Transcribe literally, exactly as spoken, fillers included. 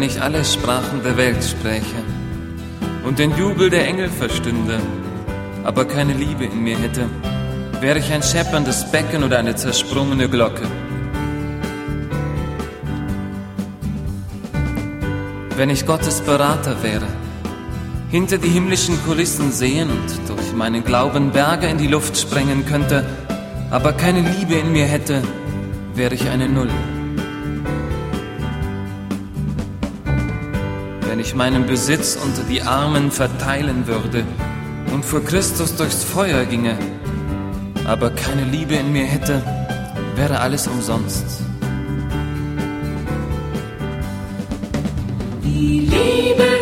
ich alle Sprachen der Welt spräche und den Jubel der Engel verstünde, aber keine Liebe in mir hätte, wäre ich ein schepperndes Becken oder eine zersprungene Glocke. Wenn ich Gottes Berater wäre, hinter die himmlischen Kulissen sehen und durch meinen Glauben Berge in die Luft sprengen könnte, aber keine Liebe in mir hätte, wäre ich eine Null. Wenn ich meinen Besitz unter die Armen verteilen würde und vor Christus durchs Feuer ginge, aber keine Liebe in mir hätte, wäre alles umsonst. Die Liebe